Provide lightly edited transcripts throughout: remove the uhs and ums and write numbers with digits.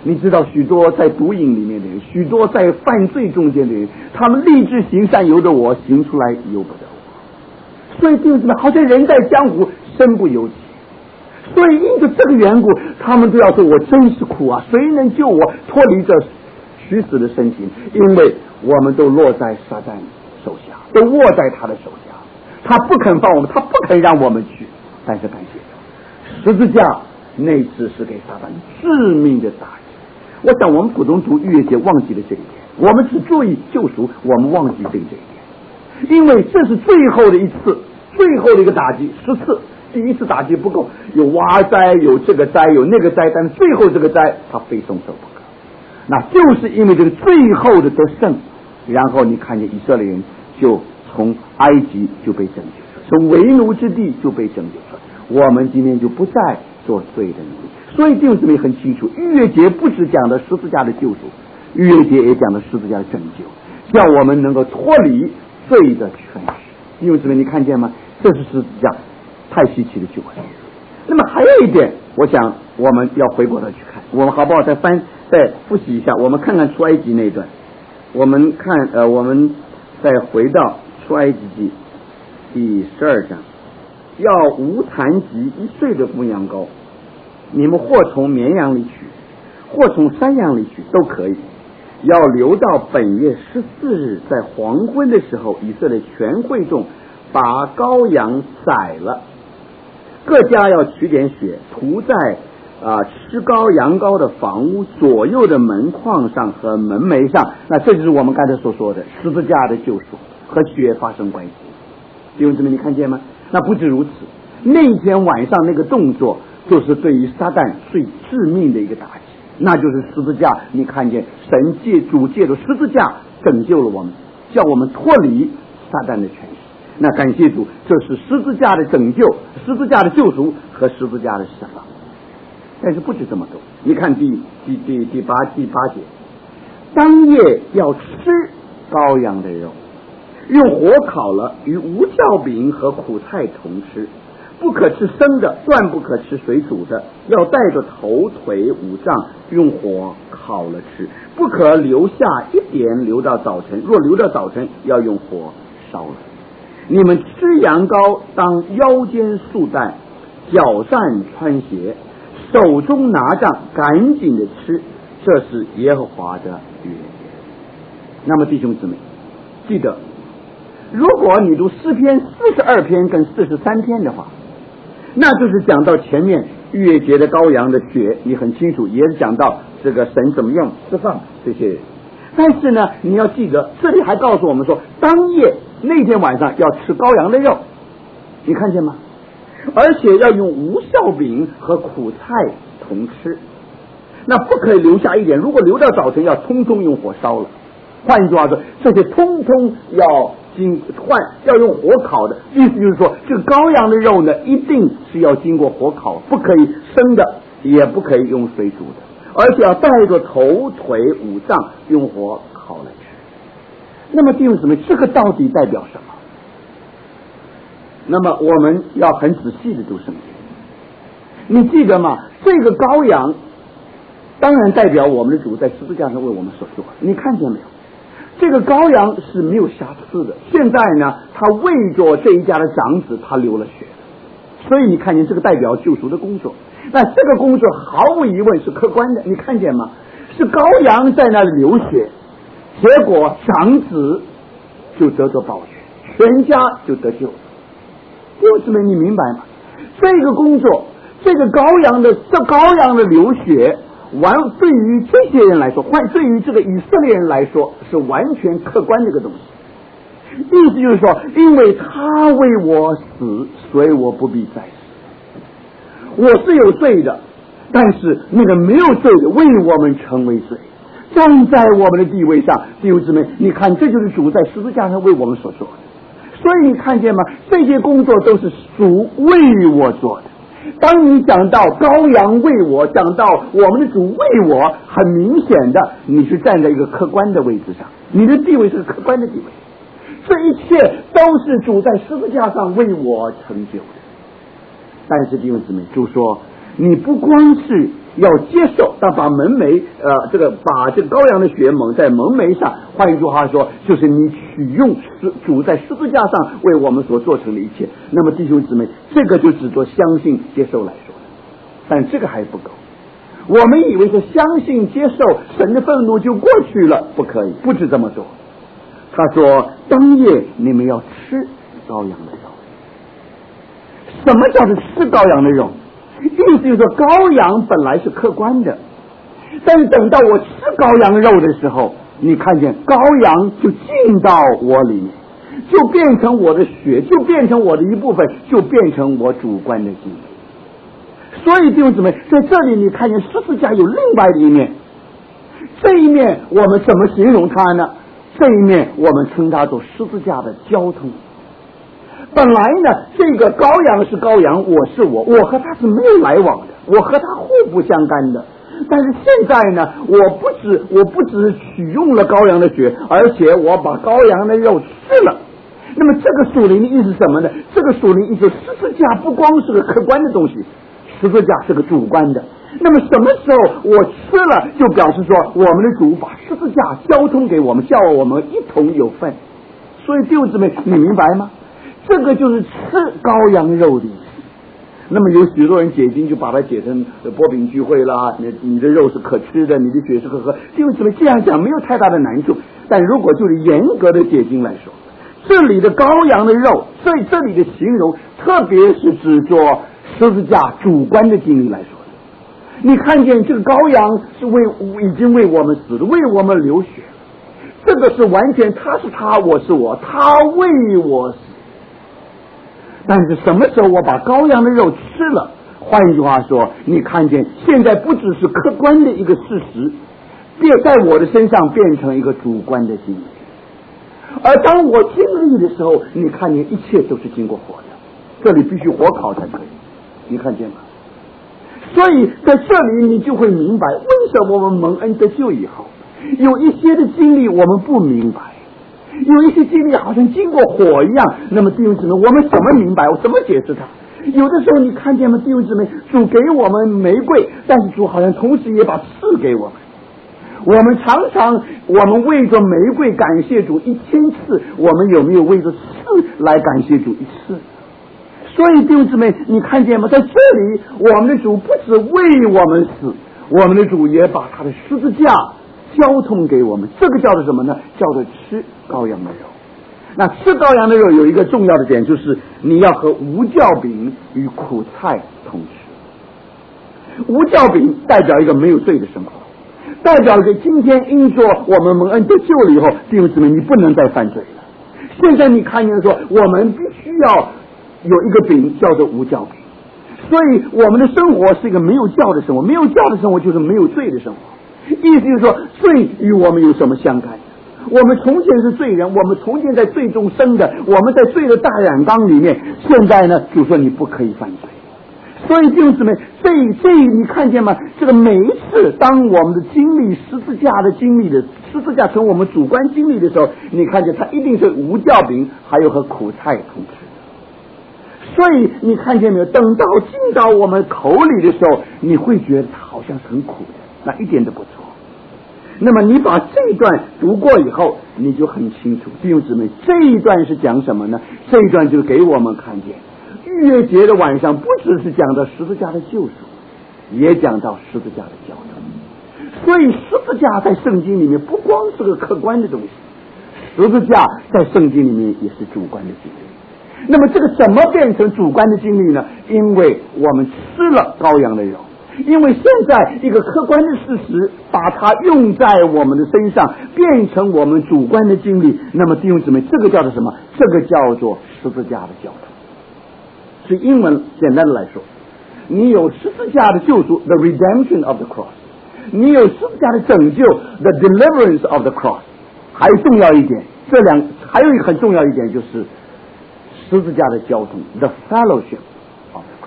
你知道许多在毒瘾里面的人，许多在犯罪中间的人，他们立志行善由得我，行出来由不得我。所以弟兄姊妹，好像人在江湖身不由己。所以因着这个缘故，他们都要说我真是苦啊，谁能救我脱离这虚死的身形？因为我们都落在撒旦手下，都握在他的手下，他不肯放我们，他不肯让我们去。但是感谢十字架那次是给撒旦致命的打击。我想我们普通读逾越节忘记了这一点，我们只注意救赎，我们忘记这一点，因为这是最后的一次，最后的一个打击，10次。第一次打击不够，有挖灾，有这个灾，有那个灾，但是最后这个灾他非送受不可。那就是因为这个最后的得胜，然后你看见以色列人就从埃及就被拯救出来，从为奴之地就被拯救出来。我们今天就不再做罪的奴隶。所以弟兄姊妹很清楚，逾越节不只讲的十字架的救赎，逾越节也讲的十字架的拯救，叫我们能够脱离罪的权势。弟兄姊妹，你看见吗？这是十字架太稀奇的救恩。那么还有一点，我想我们要回过头去看，我们好不好再复习一下？我们看看出埃及那一段，我们再回到出埃及记第12章，要无残疾1岁的公羊羔，你们或从绵羊里取，或从山羊里取都可以，要留到本月14日，在黄昏的时候，以色列全会众把羔羊宰了，各家要取点血，涂在吃羔羊羔的房屋左右的门框上和门楣上。那这就是我们刚才所说的十字架的救赎和血发生关系。弟兄姊妹，你看见吗？那不止如此，那天晚上那个动作就是对于撒旦最致命的一个打击，那就是十字架。你看见神主借着十字架拯救了我们，叫我们脱离撒旦的权势。那感谢主，这是十字架的拯救，十字架的救赎和十字架的释放。但是不止这么多，你看第八节，当夜要吃羔羊的肉，用火烤了，与无酵饼和苦菜同吃，不可吃生的，断不可吃水煮的，要带着头腿五脏用火烤了吃，不可留下一点留到早晨，若留到早晨，要用火烧了。你们吃羊羔，当腰间束带，脚上穿鞋，手中拿杖，赶紧的吃，这是耶和华的约。那么弟兄姊妹，记得，如果你读诗篇42篇跟43篇的话，那就是讲到前面逾越节的羔羊的血，你很清楚，也是讲到这个神怎么样释放这些人。但是呢，你要记得，这里还告诉我们说，当夜那天晚上要吃羔羊的肉，你看见吗？而且要用无酵饼和苦菜同吃，那不可以留下一点，如果留到早晨，要通通用火烧了。换句话说，这些通通要用火烤的，意思就是说，这个羔羊的肉呢，一定是要经过火烤，不可以生的，也不可以用水煮的，而且要带着头腿五脏用火烤来吃。那么弟兄姊妹，这个到底代表什么？那么我们要很仔细的读圣经。你记得吗？这个羔羊当然代表我们的主在十字架上为我们所做。你看见没有？这个羔羊是没有瑕疵的。现在呢，他为着这一家的长子，他流了血，所以你看见这个代表救赎的工作。那这个工作毫无疑问是客观的，你看见吗？是羔羊在那里流血，结果长子就得着保全，全家就得救了。弟兄姊妹，你明白吗？这个工作，这羔羊的流血，对于这些人来说，对于这个以色列人来说，是完全客观的一个东西。意思就是说，因为他为我死，所以我不必再死。我是有罪的，但是那个没有罪的为我们成为罪，站在我们的地位上。弟兄姊妹，你看，这就是主在十字架上为我们所做的。所以你看见吗？这些工作都是主为我做的。当你讲到羔羊为我，讲到我们的主为我，很明显的你是站在一个客观的位置上，你的地位是客观的地位。这一切都是主在十字架上为我成就的。但是弟兄姊妹，主说，你不光是要接受，但把门楣把这个羔羊的血蒙在门楣上，换一句话说，就是你取用主在十字架上为我们所做成的一切。那么弟兄姊妹，这个就只做相信接受来说，但这个还不够。我们以为说相信接受神的愤怒就过去了，不可以，不止这么做。他说当夜你们要吃羔羊的肉。什么叫做吃羔羊的肉？意思就是说羔羊本来是客观的，但是等到我吃羔羊肉的时候，你看见羔羊就进到我里面，就变成我的血，就变成我的一部分，就变成我主观的经历。所以弟兄姊妹，在这里你看见十字架有另外的一面，这一面我们怎么形容它呢？这一面我们称它做十字架的交通。本来呢，这个羔羊是羔羊，我是我和他是没有来往的，我和他互不相干的。但是现在呢，我不只取用了羔羊的血，而且我把羔羊的肉吃了。那么这个属灵的意思是什么呢？这个属灵意思，十字架不光是个客观的东西，十字架是个主观的。那么什么时候我吃了，就表示说我们的主把十字架交通给我们，叫我们一同有份。所以弟兄姊妹，你明白吗？这个就是吃羔羊肉的意思。那么有许多人解经就把它解成波饼聚会啦，你的肉是可吃的，你的血是可喝。弟兄姊妹，这样讲没有太大的难处。但如果就是严格的解经来说，这里的羔羊的肉，这里的形容，特别是指着十字架主观的经历来说的。你看见这个羔羊是已经为我们死了，为我们流血，这个是完全他是他，我是我，他为我死。但是什么时候我把羔羊的肉吃了，换一句话说，你看见现在不只是客观的一个事实，在我的身上变成一个主观的经历。而当我经历的时候，你看见一切都是经过火的，这里必须火烤才可以，你看见吗？所以在这里你就会明白，为什么我们蒙恩得救以后，有一些的经历我们不明白，有一些经历好像经过火一样。那么弟兄姊妹，我们怎么明白？我怎么解释它？有的时候你看见吗？弟兄姊妹，主给我们玫瑰，但是主好像同时也把刺给我们。我们常常我们为着玫瑰感谢主1000次，我们有没有为着刺来感谢主1次？所以弟兄姊妹，你看见吗？在这里我们的主不只为我们死，我们的主也把他的十字架交通给我们。这个叫做什么呢？叫做吃羔羊的肉。那吃羔羊的肉有一个重要的点，就是你要和无酵饼与苦菜同吃。无酵饼代表一个没有罪的生活，代表着今天因着我们蒙恩得救了以后，弟兄姊妹，你不能再犯罪了。现在你看见说，我们必须要有一个饼叫做无酵饼，所以我们的生活是一个没有酵的生活，没有酵的生活就是没有罪的生活。意思就是说，罪与我们有什么相干？我们从前是罪人，我们从前在罪中生的，我们在罪的大染缸里面。现在呢，主说你不可以犯罪。所以弟兄姊妹，这你看见吗？这个每一次当我们的经历十字架的经历的十字架成我们主观经历的时候，你看见它一定是无酵饼，还有和苦菜同吃。所以你看见没有？等到进到我们口里的时候，你会觉得它好像是很苦的，那一点都不错。那么你把这一段读过以后，你就很清楚，弟兄姊妹，这一段是讲什么呢？这一段就给我们看见逾越节的晚上，不只是讲到十字架的救赎，也讲到十字架的交通。所以十字架在圣经里面不光是个客观的东西，十字架在圣经里面也是主观的经历。那么这个怎么变成主观的经历呢？因为我们吃了羔羊的肉，因为现在一个客观的事实把它用在我们的身上，变成我们主观的经历。那么弟兄姊妹，这个叫做什么？这个叫做十字架的交通。是英文简单的来说，你有十字架的救赎 the redemption of the cross， 你有十字架的拯救 the deliverance of the cross。 还重要一点，还有一个很重要一点，就是十字架的交通 the fellowship of the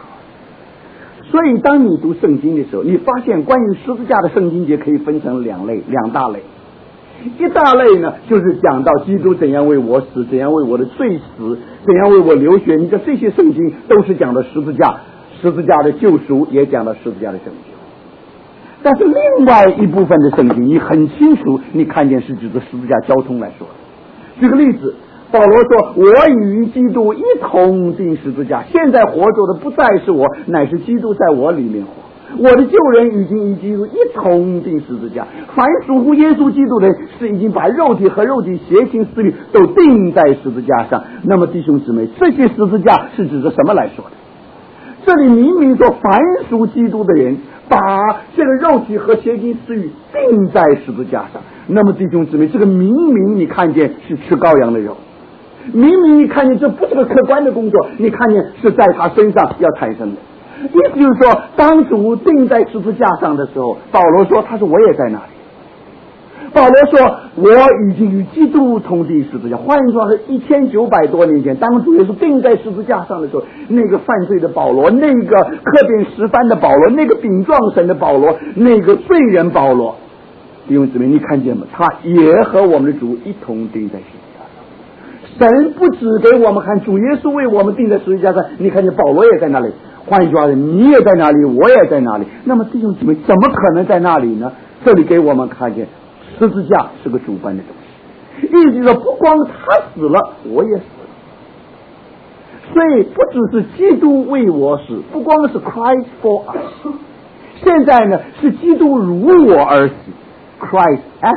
cross。 所以当你读圣经的时候，你发现关于十字架的圣经节可以分成两大类。一大类呢，就是讲到基督怎样为我死，怎样为我的罪死，怎样为我流血。你看这些圣经都是讲的十字架的救赎，也讲到十字架的拯救。 但是另外一部分的圣经你很清楚，你看见是指着十字架交通来说的。举个例子，保罗说，我与基督一同钉十字架，现在活着的不再是我，乃是基督在我里面活。我的旧人已经与基督一同钉十字架，凡属乎耶稣基督的人，是已经把肉体和肉体邪情私欲都钉在十字架上。那么弟兄姊妹，这些十字架是指着什么来说的？这里明明说凡属基督的人把这个肉体和邪情私欲钉在十字架上。那么弟兄姊妹，这个明明你看见是吃羔羊的肉，明明你看见这不是个客观的工作，你看见是在他身上要产生的。意思就是说，当主钉在十字架上的时候，保罗说，他说我也在那里。保罗说，我已经与基督同钉十字架。换句话说，1900多年前，当主耶稣钉在十字架上的时候，那个犯罪的保罗，那个刻扁十番的保罗，那个顶撞神的保罗，那个罪人保罗，弟兄姊妹，你看见吗？他也和我们的主一同钉在十字架上。神不只给我们看主耶稣为我们钉在十字架上，你看见保罗也在那里。换句话说，你也在那里，我也在那里。那么弟兄姊妹，怎么可能在那里呢？这里给我们看见十字架是个主观的东西，意思说不光他死了，我也死了。所以不只是基督为我死，不光是 Christ for us， 现在呢是基督如我而死， Christ as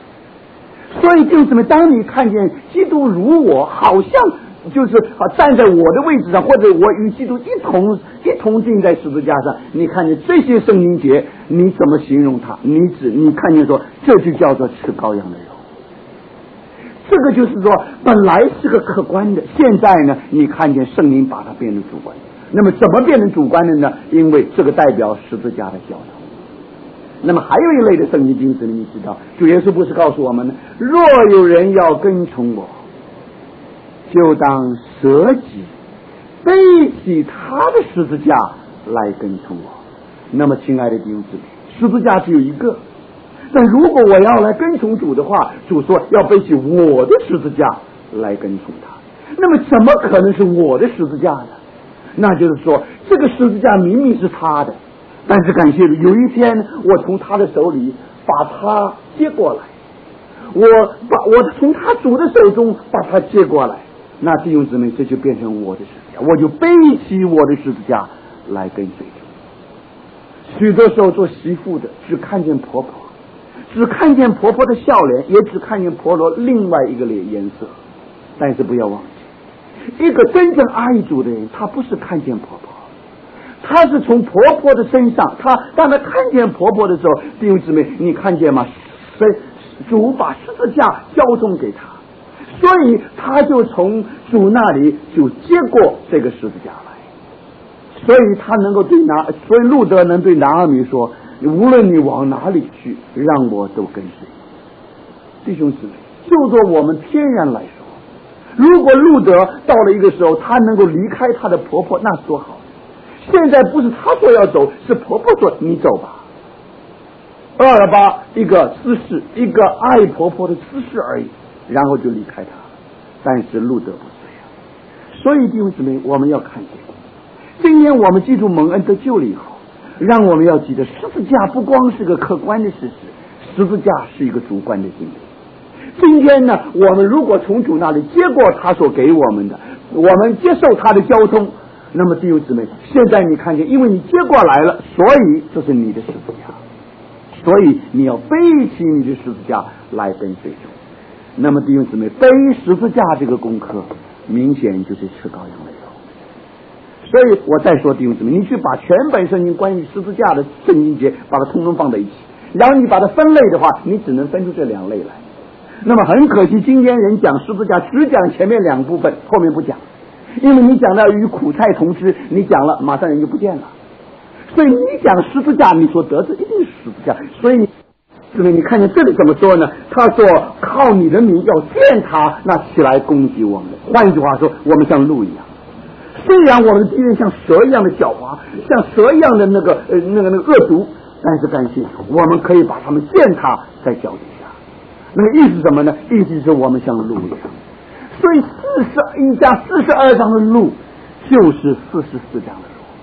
us。 所以弟兄姊妹，当你看见基督如我，好像就是站在我的位置上，或者我与基督一同钉在十字架上，你看见这些圣经节，你怎么形容它？你看见说，这就叫做吃羔羊的肉。这个就是说，本来是个客观的，现在呢，你看见圣灵把它变成主观的。那么怎么变成主观的呢？因为这个代表十字架的教导。那么还有一类的圣经经文，你知道，主耶稣不是告诉我们呢，若有人要跟从我，就当舍己，背起他的十字架来跟从我。那么亲爱的弟兄姊妹，十字架只有一个，但如果我要来跟从主的话，主说要背起我的十字架来跟从他。那么怎么可能是我的十字架呢？那就是说，这个十字架明明是他的，但是感谢主，有一天我从他的手里把他接过来，我从他主的手中把他接过来，那弟兄姊妹，这就变成我的十字架，我就背起我的十字架来跟随主。许多时候做媳妇的只看见婆婆，只看见婆婆的笑脸，也只看见婆婆另外一个颜色。但是不要忘记，一个真正爱主的人，他不是看见婆婆，他是从婆婆的身上，当他看见婆婆的时候，弟兄姊妹，你看见吗？主把十字架交送给他，所以他就从主那里就接过这个十字架来，所以他能够所以路德能对拿俄米说，无论你往哪里去，让我都跟随你。弟兄姊妹，就做我们天然来说，如果路德到了一个时候，他能够离开他的婆婆，那多好。现在不是他说要走，是婆婆说你走吧。228一个私事，一个爱婆婆的私事而已，然后就离开他。但是路德不这样。所以弟兄姊妹，我们要看见，今天我们记住蒙恩得救了以后，让我们要记得，十字架不光是个客观的事实，十字架是一个主观的经历。今天呢，我们如果从主那里接过他所给我们的，我们接受他的交通，那么弟兄姊妹，现在你看见，因为你接过来了，所以这是你的十字架，所以你要背起你的十字架来跟随主。那么弟兄姊妹，背十字架这个功课，明显就是吃羔羊的肉。所以我再说弟兄姊妹，你去把全本圣经关于十字架的圣经节把它通通放在一起，然后你把它分类的话，你只能分出这两类来。那么很可惜，今天人讲十字架只讲前面两部分，后面不讲，因为你讲到与苦菜同吃，你讲了马上人就不见了。所以你讲十字架，你所得的一定是十字架。所以你看见这里怎么说呢？他说靠你的名要践踏那起来攻击我们的。换句话说，我们像鹿一样，虽然我们的敌人像蛇一样的狡猾，像蛇一样的那个恶毒，但是感谢我们可以把他们践踏在脚底下。那个意思是什么呢？意思是我们像鹿一样。所以41章42章的鹿就是44章的鹿。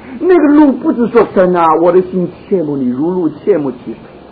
那个路不是说神啊，我的心切慕你，如鹿切慕其